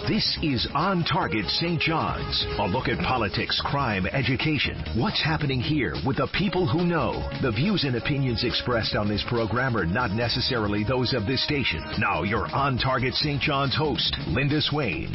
This is On Target St. John's. A look at politics, crime, education. What's happening here with the people who know. The views and opinions expressed on this program are not necessarily those of this station. Now, your On Target St. John's host, Linda Swain.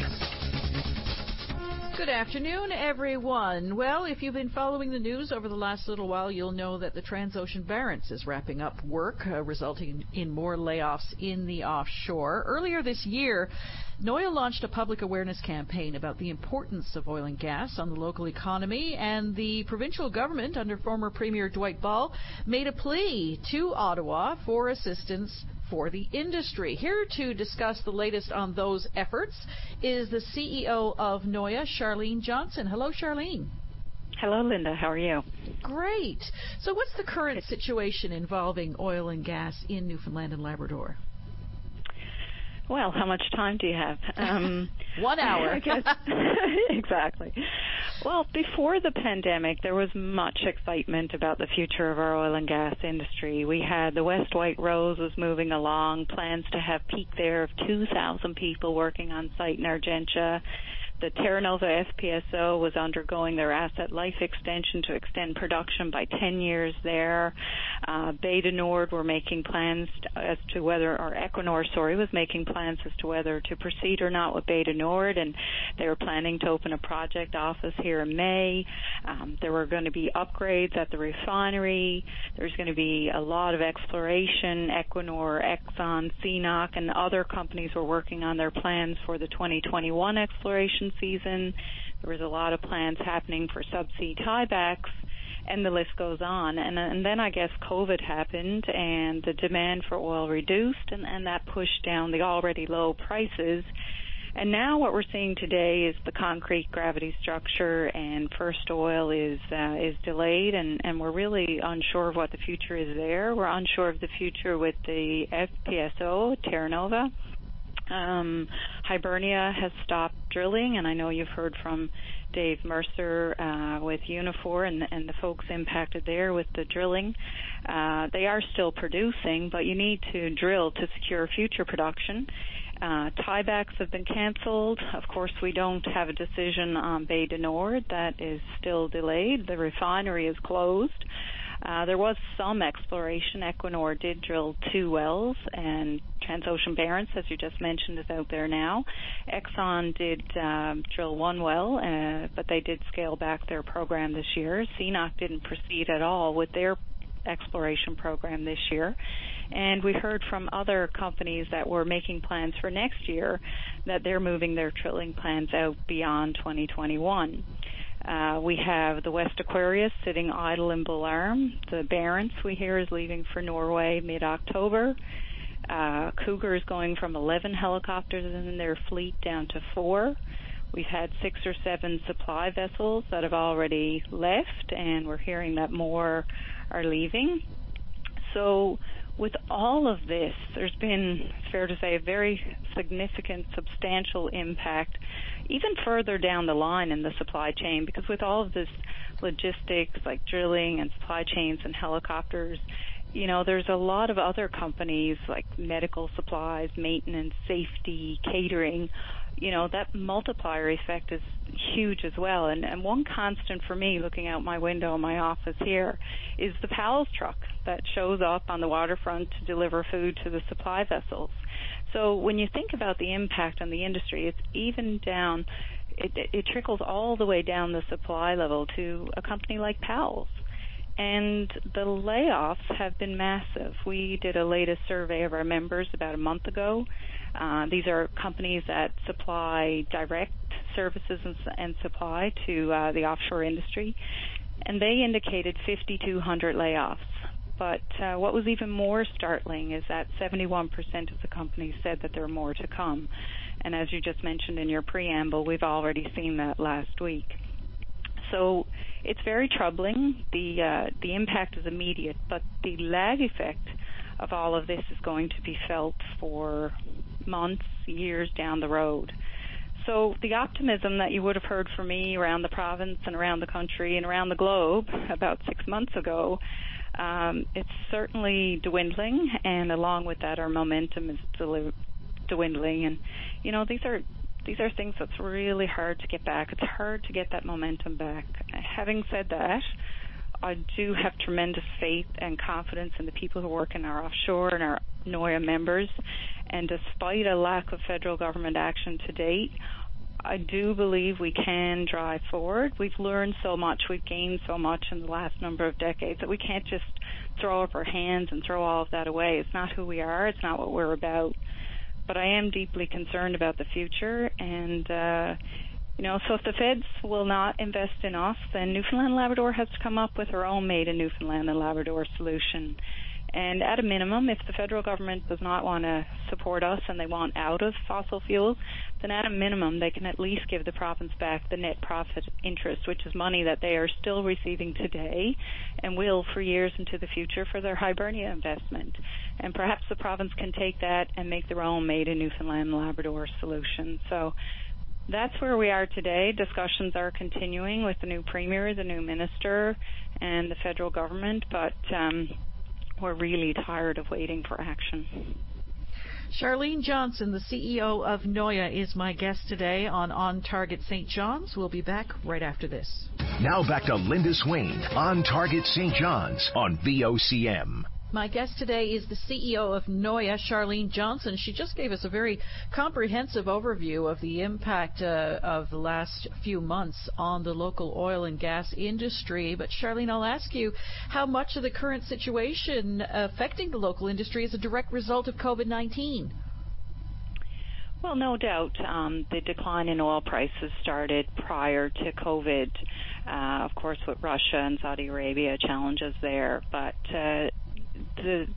Good afternoon, everyone. Well, if you've been following the news over the last little while, you'll know that the Transocean Barents is wrapping up work, resulting in more layoffs in the offshore. Earlier this year, NOIA launched a public awareness campaign about the importance of oil and gas on the local economy, and the provincial government, under former Premier Dwight Ball, made a plea to Ottawa for assistance for the industry. Here to discuss the latest on those efforts is the CEO of NOIA, Charlene Johnson. Hello, Charlene. Hello, Linda. How are you? Great. So what's the current situation involving oil and gas in Newfoundland and Labrador? Well, how much time do you have? 1 hour. I guess. Exactly. Well, before the pandemic, there was much excitement about the future of our oil and gas industry. We had the West White Rose was moving along, plans to have peak there of 2,000 people working on site in Argentia. The Terra Nova FPSO was undergoing their asset life extension to extend production by 10 years there. Bay du Nord were making plans as to whether, or Equinor, was making plans as to whether to proceed or not with Bay du Nord, and they were planning to open a project office here in May. There were going to be upgrades at the refinery. There's going to be a lot of exploration. Equinor, Exxon, CNOOC, and other companies were working on their plans for the 2021 exploration season. There was a lot of plans happening for subsea tiebacks, and the list goes on. And then I guess COVID happened, and the demand for oil reduced, and that pushed down the already low prices. And now what we're seeing today is the concrete gravity structure, and first oil is delayed, and we're really unsure of what the future is there. We're unsure of the future with the FPSO, Terra Nova. Hibernia has stopped drilling, and I know you've heard from Dave Mercer with Unifor and the folks impacted there with the drilling. They are still producing, but you need to drill to secure future production. Tiebacks have been canceled. Of course, we don't have a decision on Bay du Nord. That is still delayed. The refinery is closed. There was some exploration. Equinor did drill 2 wells, and Transocean Barents, as you just mentioned, is out there now. Exxon did drill 1 well, but they did scale back their program this year. CNOOC didn't proceed at all with their exploration program this year. And we heard from other companies that were making plans for next year that they're moving their drilling plans out beyond 2021. We have the West Aquarius sitting idle in Bull-Arm. The Barents, we hear, is leaving for Norway mid-October. Cougar is going from 11 helicopters in their fleet down to 4. We've had 6 or 7 supply vessels that have already left, and we're hearing that more are leaving. So with all of this, there's been, it's fair to say, a very significant, substantial impact even further down the line in the supply chain, because with all of this logistics like drilling and supply chains and helicopters, you know, there's a lot of other companies like medical supplies, maintenance, safety, catering. You know, that multiplier effect is huge as well. And one constant for me looking out my window in my office here is the PALS truck that shows up on the waterfront to deliver food to the supply vessels. So when you think about the impact on the industry, it's even down, it trickles all the way down the supply level to a company like PALS. And the layoffs have been massive. We did a latest survey of our members about a month ago. These are companies that supply direct services and supply to the offshore industry, and they indicated 5,200 layoffs. But what was even more startling is that 71% of the companies said that there are more to come. And as you just mentioned in your preamble, we've already seen that last week. So it's very troubling. The impact is immediate, but the lag effect of all of this is going to be felt for months, years down the road. So the optimism that you would have heard from me around the province and around the country and around the globe about 6 months ago, it's certainly dwindling, and along with that, our momentum is dwindling. And, you know, these are these are things that's really hard to get back. It's hard to get that momentum back. Having said that, I do have tremendous faith and confidence in the people who work in our offshore and our NOIA members. And despite a lack of federal government action to date, I do believe we can drive forward. We've learned so much, we've gained so much in the last number of decades that we can't just throw up our hands and throw all of that away. It's not who we are. It's not what we're about. But I am deeply concerned about the future, and so if the feds will not invest in us, then Newfoundland and Labrador has to come up with our own made in Newfoundland and Labrador solution. And at a minimum, if the federal government does not want to support us and they want out of fossil fuels, then at a minimum they can at least give the province back the net profit interest, which is money that they are still receiving today and will for years into the future for their Hibernia investment. And perhaps the province can take that and make their own made in Newfoundland and Labrador solution. So that's where we are today. Discussions are continuing with the new premier, the new minister, and the federal government, but we're really tired of waiting for action. Charlene Johnson, the CEO of NOIA, is my guest today on Target St. John's. We'll be back right after this. Now back to Linda Swain on Target St. John's on VOCM. My guest today is the CEO of NOIA, Charlene Johnson. She just gave us a very comprehensive overview of the impact of the last few months on the local oil and gas industry. But Charlene, I'll ask you, how much of the current situation affecting the local industry is a direct result of COVID-19? Well, no doubt the decline in oil prices started prior to COVID, of course, with Russia and Saudi Arabia challenges there. But the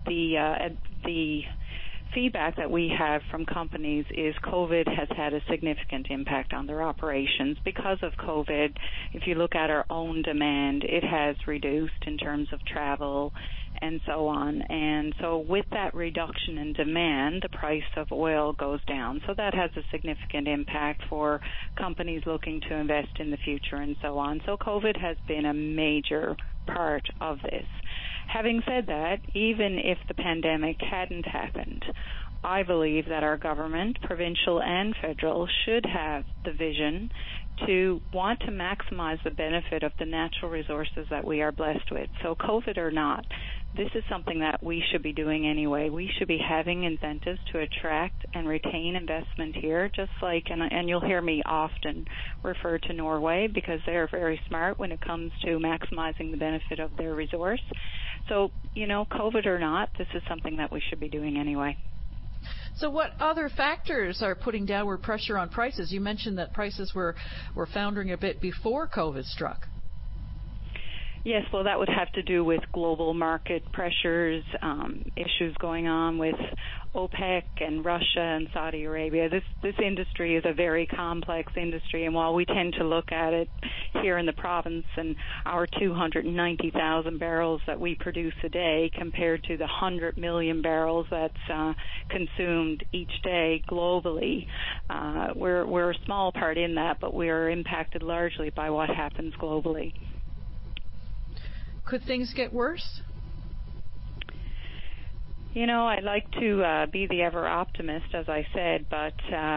feedback that we have from companies is COVID has had a significant impact on their operations. Because of COVID, if you look at our own demand, it has reduced in terms of travel and so on. And so with that reduction in demand, the price of oil goes down. So that has a significant impact for companies looking to invest in the future and so on. So COVID has been a major part of this. Having said that, even if the pandemic hadn't happened, I believe that our government, provincial and federal, should have the vision to want to maximize the benefit of the natural resources that we are blessed with. So COVID or not, this is something that we should be doing anyway. We should be having incentives to attract and retain investment here, just like, and you'll hear me often refer to Norway because they're very smart when it comes to maximizing the benefit of their resource. So, COVID or not, this is something that we should be doing anyway. So what other factors are putting downward pressure on prices? You mentioned that prices were foundering a bit before COVID struck. Yes, well, that would have to do with global market pressures, issues going on with OPEC and Russia and Saudi Arabia. This industry is a very complex industry, and while we tend to look at it here in the province and our 290,000 barrels that we produce a day compared to the 100 million barrels that's consumed each day globally, we're a small part in that, but we are impacted largely by what happens globally. Could things get worse? I'd like to be the ever optimist, as I said, but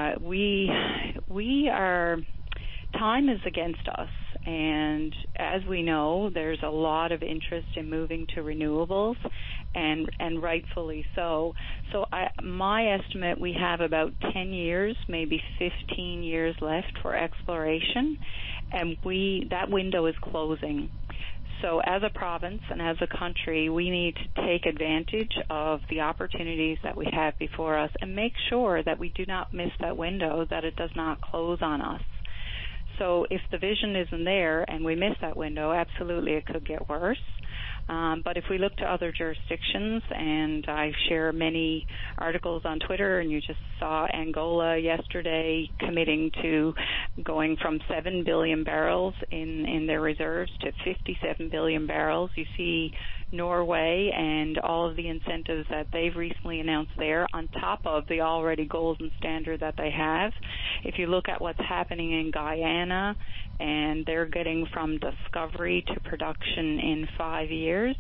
we are, time is against us. And as we know, there's a lot of interest in moving to renewables, and rightfully so. So my estimate, we have about 10 years, maybe 15 years left for exploration, and that window is closing. So as a province and as a country, we need to take advantage of the opportunities that we have before us and make sure that we do not miss that window, that it does not close on us. So if the vision isn't there and we miss that window, absolutely it could get worse. But if we look to other jurisdictions, and I share many articles on Twitter, and you just saw Angola yesterday committing to going from 7 billion barrels in their reserves to 57 billion barrels. You see Norway and all of the incentives that they've recently announced there on top of the already golden standard that they have. If you look at what's happening in Guyana, and they're getting from discovery to production in 5 years,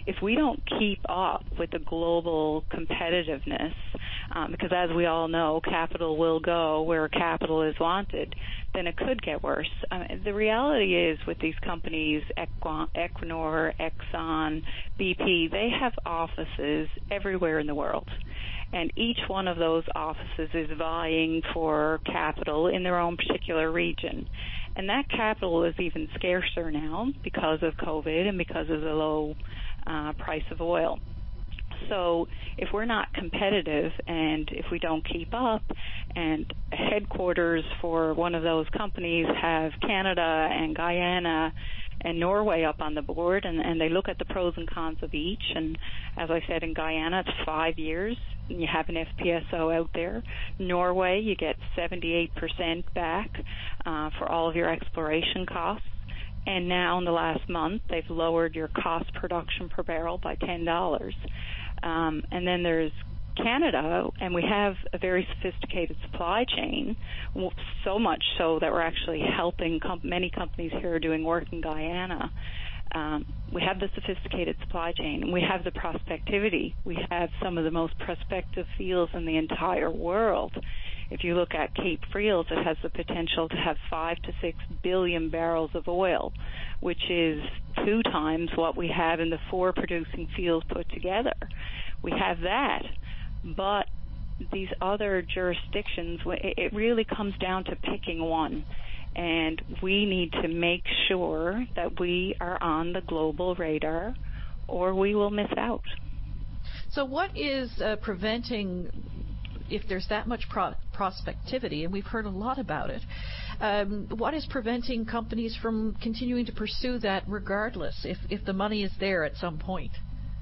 if we don't keep up with the global competitiveness, because as we all know, capital will go where capital is wanted, then it could get worse. The reality is with these companies, Equinor, Exxon, BP, they have offices everywhere in the world. And each one of those offices is vying for capital in their own particular region. And that capital is even scarcer now because of COVID and because of the low price of oil. So if we're not competitive and if we don't keep up, and headquarters for one of those companies have Canada and Guyana and Norway up on the board, and they look at the pros and cons of each. And as I said, in Guyana, it's 5 years, and you have an FPSO out there. Norway, you get 78% back for all of your exploration costs. And now in the last month, they've lowered your cost production per barrel by $10. And then there's Canada, and we have a very sophisticated supply chain, so much so that we're actually helping many companies here doing work in Guyana. We have the sophisticated supply chain. We have the prospectivity. We have some of the most prospective fields in the entire world. If you look at Cape Friels, it has the potential to have 5 to 6 billion barrels of oil, which is 2 times what we have in the 4 producing fields put together. We have that, but these other jurisdictions, it really comes down to picking one. And we need to make sure that we are on the global radar, or we will miss out. So what is preventing, if there's that much prospectivity, and we've heard a lot about it, what is preventing companies from continuing to pursue that regardless, if the money is there at some point?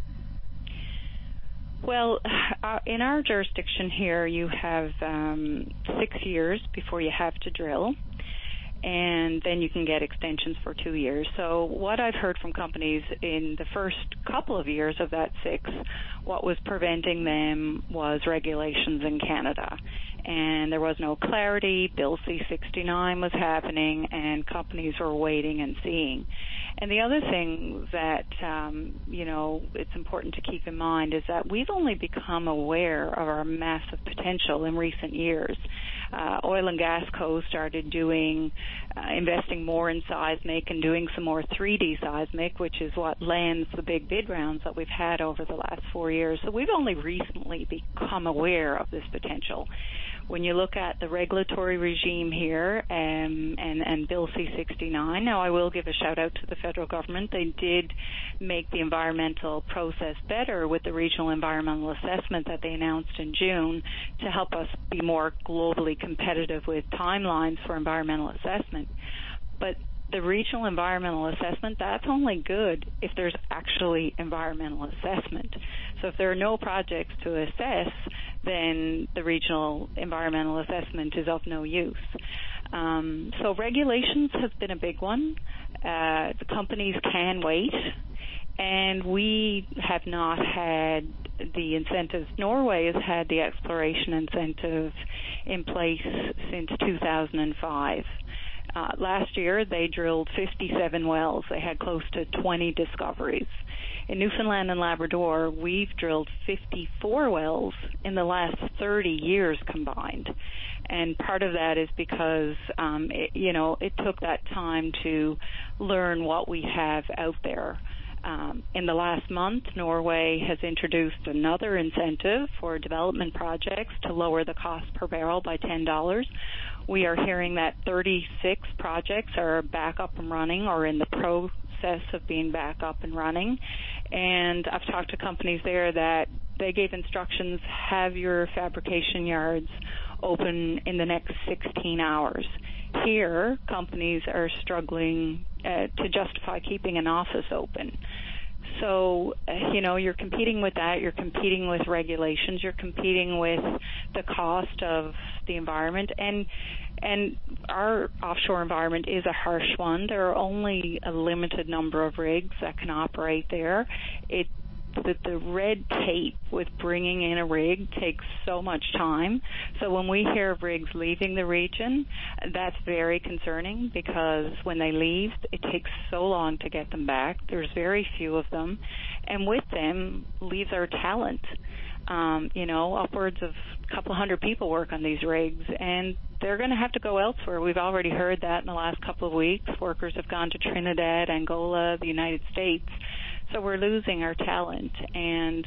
Well, in our jurisdiction here, you have 6 years before you have to drill, and then you can get extensions for 2 years. So what I've heard from companies in the first couple of years of that 6, what was preventing them was regulations in Canada. And there was no clarity. Bill C-69 was happening, and companies were waiting and seeing. And the other thing that, it's important to keep in mind is that we've only become aware of our massive potential in recent years. Oil and Gas Co. started investing more in seismic and doing some more 3D seismic, which is what lands the big bid rounds that we've had over the last 4 years. So we've only recently become aware of this potential. When you look at the regulatory regime here and Bill C-69, now I will give a shout out to the federal government. They did make the environmental process better with the regional environmental assessment that they announced in June to help us be more globally competitive with timelines for environmental assessment. But the regional environmental assessment, that's only good if there's actually environmental assessment. So if there are no projects to assess, then the regional environmental assessment is of no use. So regulations has been a big one. The companies can wait, and we have not had the incentives. Norway has had the exploration incentive in place since 2005. Last year, they drilled 57 wells. They had close to 20 discoveries. In Newfoundland and Labrador, we've drilled 54 wells in the last 30 years combined. And part of that is because, it took that time to learn what we have out there. In the last month, Norway has introduced another incentive for development projects to lower the cost per barrel by $10. We are hearing that 36 projects are back up and running or in the process of being back up and running. And I've talked to companies there that they gave instructions, have your fabrication yards open in the next 16 hours. Here, companies are struggling to justify keeping an office open. So, you're competing with that. You're competing with regulations. You're competing with the cost of the environment. And our offshore environment is a harsh one. There are only a limited number of rigs that can operate there. the red tape with bringing in a rig takes so much time. So when we hear of rigs leaving the region, that's very concerning, because when they leave, it takes so long to get them back. There's very few of them. And with them leaves our talent. Upwards of a couple hundred people work on these rigs, and they're going to have to go elsewhere. We've already heard that in the last couple of weeks. Workers have gone to Trinidad, Angola, the United States. So we're losing our talent. And,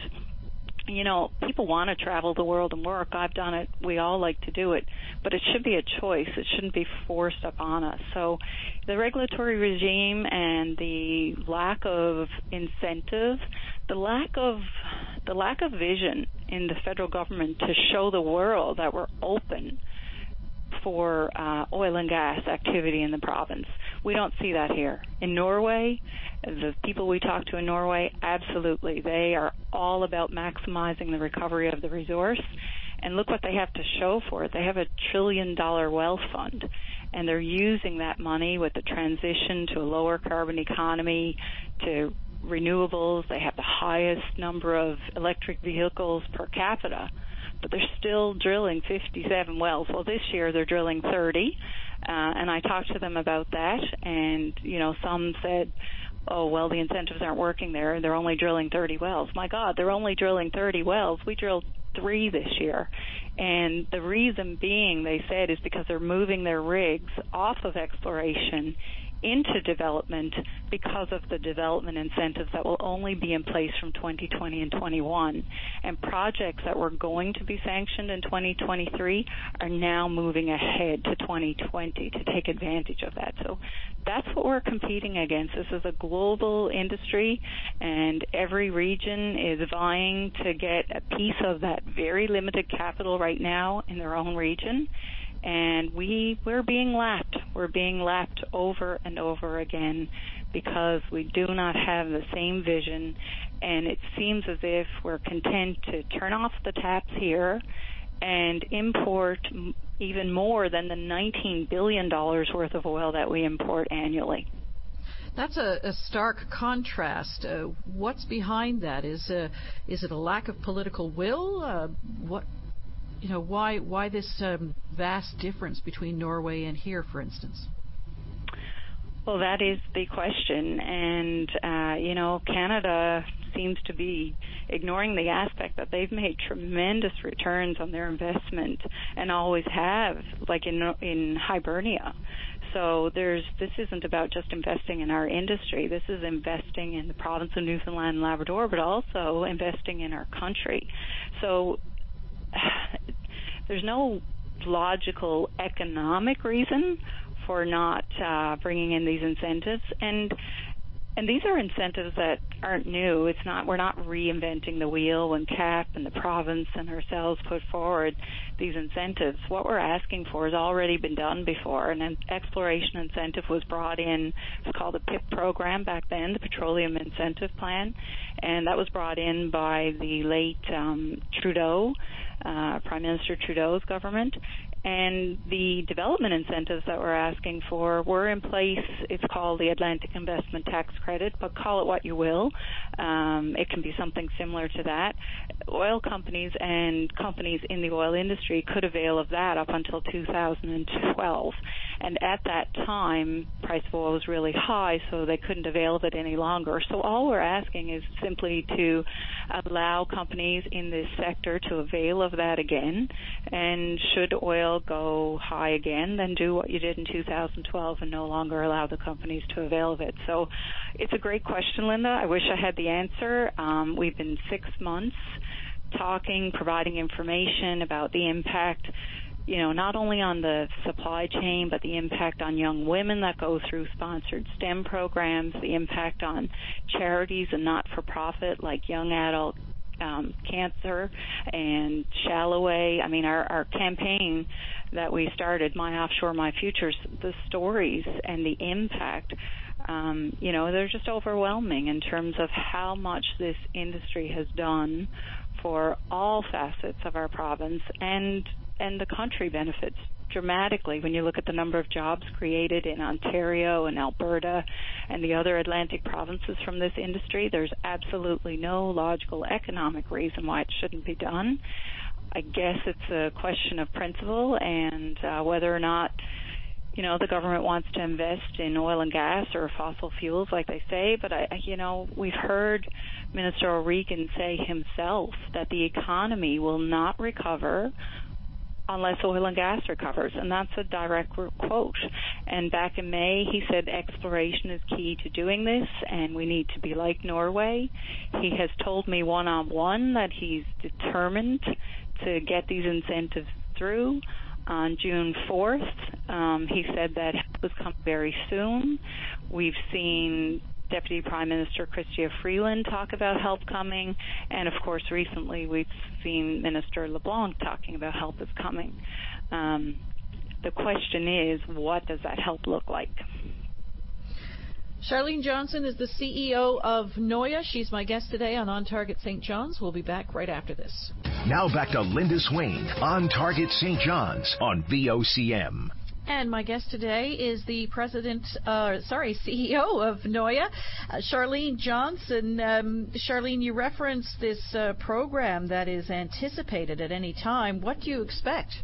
people want to travel the world and work. I've done it. We all like to do it. But it should be a choice. It shouldn't be forced upon us. So the regulatory regime and the lack of incentive, the lack of vision in the federal government to show the world that we're open for oil and gas activity in the province. We don't see that here. In Norway, the people we talk to in Norway, absolutely. They are all about maximizing the recovery of the resource. And look what they have to show for it. They have $1 trillion wealth fund, and they're using that money with the transition to a lower carbon economy, to renewables. They have the highest number of electric vehicles per capita, but they're still drilling 57 wells. Well, this year they're drilling 30, and I talked to them about that, and, some said, oh, well, the incentives aren't working there. They're only drilling 30 wells. My God, they're only drilling 30 wells. We drilled 3 this year. And the reason being, they said, is because they're moving their rigs off of exploration into development because of the development incentives that will only be in place from 2020 and 21. And projects that were going to be sanctioned in 2023 are now moving ahead to 2020 to take advantage of that. So that's what we're competing against. This is a global industry, and every region is vying to get a piece of that very limited capital right now in their own region. And we're being lapped. We're being lapped over and over again because we do not have the same vision. And it seems as if we're content to turn off the taps here and import even more than the $19 billion worth of oil that we import annually. That's a stark contrast. What's behind that? Is it a lack of political will? Why this vast difference between Norway and here, for instance? Well, that is the question. And, Canada seems to be ignoring the aspect that they've made tremendous returns on their investment and always have, like in Hibernia. So this isn't about just investing in our industry. This is investing in the province of Newfoundland and Labrador, but also investing in our country. So there's no logical economic reason for not bringing in these incentives, and these are incentives that aren't new. We're not reinventing the wheel when CAP and the province and ourselves put forward these incentives. What we're asking for has already been done before. An exploration incentive was brought in. It's called the PIP program back then, the Petroleum Incentive Plan, and that was brought in by the late Trudeau, Prime Minister Trudeau's government. And the development incentives that we're asking for were in place. It's called the Atlantic Investment Tax Credit, but call it what you will. It can be something similar to that. Oil companies and companies in the oil industry could avail of that up until 2012. And at that time, price of oil was really high, so they couldn't avail of it any longer. So all we're asking is simply to allow companies in this sector to avail of that again. And should oil go high again, then do what you did in 2012 and no longer allow the companies to avail of it. So it's a great question, Linda. I wish I had the answer. We've been 6 months talking, providing information about the impact, not only on the supply chain, but the impact on young women that go through sponsored STEM programs, the impact on charities and not-for-profit like Young Adult Cancer and Shalloway. I mean, our campaign that we started, My Offshore, My Futures, the stories and the impact, they're just overwhelming in terms of how much this industry has done for all facets of our province, and the country benefits dramatically when you look at the number of jobs created in Ontario and Alberta and the other Atlantic provinces from this industry. There's absolutely no logical economic reason why it shouldn't be done. I guess it's a question of principle and whether or not, the government wants to invest in oil and gas or fossil fuels, like they say. But, we've heard Minister O'Regan say himself that the economy will not recover unless oil and gas recovers, and that's a direct quote. And back in May, he said exploration is key to doing this, and we need to be like Norway. He has told me one-on-one that he's determined to get these incentives through. On June 4th, he said that help was coming very soon. We've seen Deputy Prime Minister Chrystia Freeland talk about help coming, and of course recently we've seen Minister LeBlanc talking about help is coming. The question is, what does that help look like? Charlene Johnson is the CEO of NOIA. She's my guest today on Target St. John's. We'll be back right after this. Now back to Linda Swain on Target St. John's on VOCM. And my guest today is the CEO of NOIA, Charlene Johnson. Charlene, you referenced this program that is anticipated at any time. What do you expect?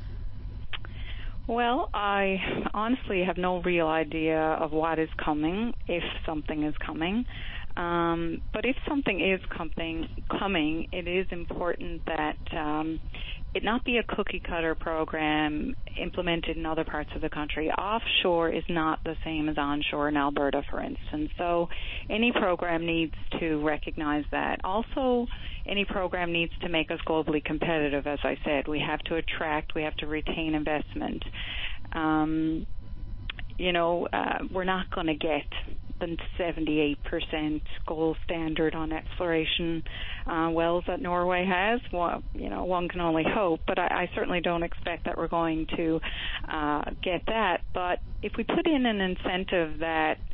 Well, I honestly have no real idea of what is coming, if something is coming. But if something is coming, it is important that it not be a cookie-cutter program implemented in other parts of the country. Offshore is not the same as onshore in Alberta, for instance. So any program needs to recognize that. Also, any program needs to make us globally competitive, as I said. We have to attract, we have to retain investment. We're not going to get the 78% gold standard on exploration wells that Norway has. Well, one can only hope, but I certainly don't expect that we're going to get that. But if we put in an incentive that